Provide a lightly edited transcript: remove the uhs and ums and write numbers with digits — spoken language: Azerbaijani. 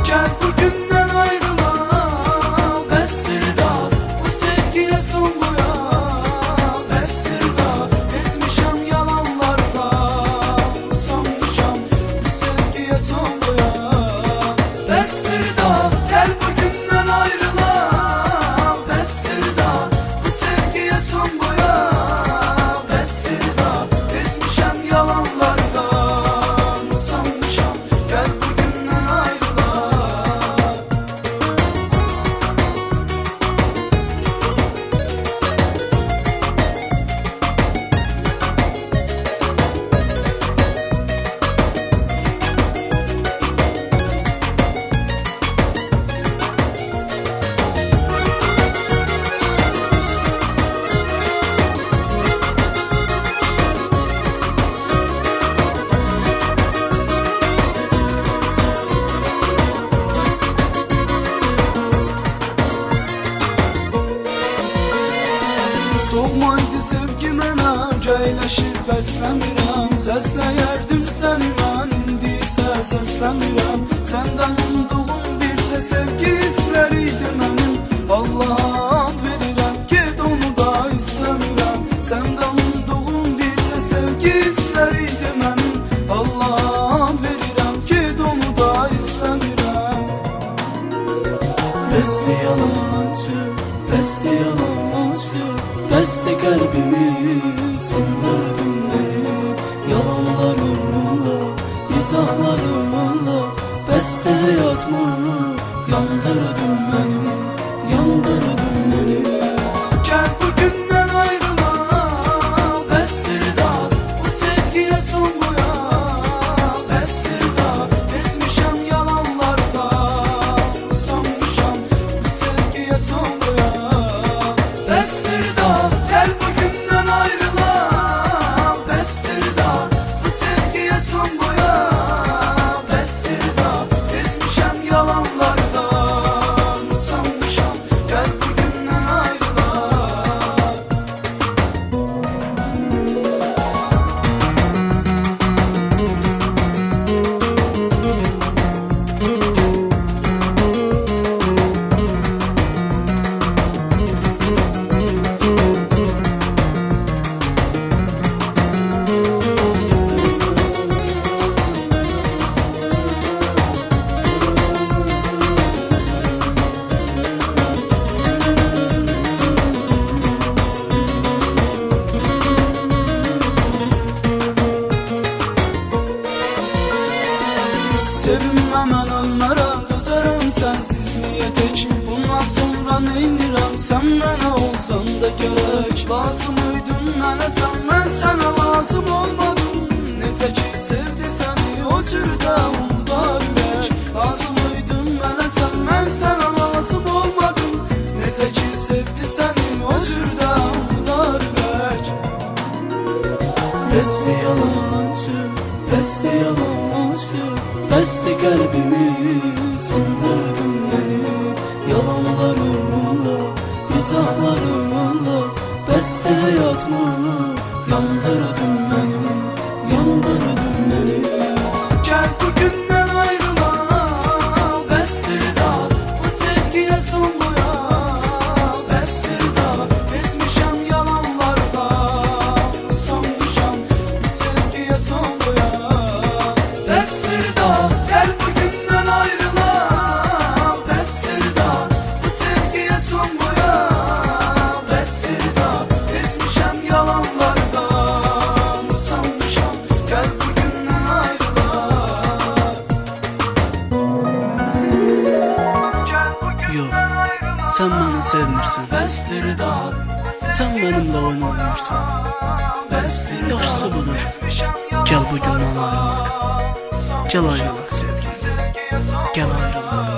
Gel bugünden ayrıla, bestir daha bu sevgiye son koya. Bestir daha ezmişem yalanlarla, usanmışam bu sevgiye son koya. Bestir daha gel bugünden ayrıla, bestir daha bu sevgiye son koya. Bestir daha ezmişem yalanlardan, usanmışam gel bugünden ayrıla. Doğmaydı sevgi mənə, gəyləşib bəsləmirəm. Səsləyərdim səni mən, indi isə səsləmirəm. Səndən umduğum bircə sevgi hissləriydi mənim. Allah'a and verirəm, get onu da istəmirəm. Səndən umduğum bircə sevgi hissləriydi mənim. Allah'a and verirəm, get onu da istəmirəm. Bəsdi yalancı, bəsdi yalancı, bəsdi qəlbimi sındırdın məni. Yalanlarınla, izahlarınla, bəsdi həyatımı yandırdın mənim, yandırdın məni. Gəl bugündən ayrıla, bəsdir daha bu sevgiyə son qoya. Bəsdir daha ezmişəm yalanlarla, usanmışam bu sevgiyə son qoya. Bəsdir daha gel bugünden ayrıla, bəsdir daha bu sevgiye son koya. Bəsdir daha ezmişem yalanlardan, usanmışam gel bugünden ayrıla. Sevinmə mən ölmərəm, dözərəm sənsiz niyə tək. Bundan sonra neynirəm, sən mənə olsan da gərək. Lazım idin mənə sən, mən sənə lazım olmadım. Necə ki sevdi səni, o cürdə unuda ürək. Lazım idin mənə sən, mən sənə lazım olmadım. Necə ki sevdi səni, o cürdə unuda ürək. Bəsdi yalancı, bəsdi yalancı, bəsdi qəlbimi sındırdın məni. Yalanlarınla, izahlarınla, bəsdi həyatımı yandırdın mənim, yandırdın məni. Gəl bugündən ayrıla, bəsdir daha bu sevgiyə son qoya. Bəsdir daha ezmişəm yalanlarla, usanmışam bu sevgiyə son qoya. Bəsdir daha gel bugünden ayrıla, bəsdir daha bu sevgiye son koya. Bəsdir daha ezmişem yalanlardan, usanmışam gel bugünden ayrıla. Yox, sən məni sevmirsən. Bəsdir daha, Sən mənimlə oyun oynayırsan. bəsdir Yaxşısı budur, gəl bugündən ayrılaq. Gəl ayrılaq sevgilim, gəl ayrılaq.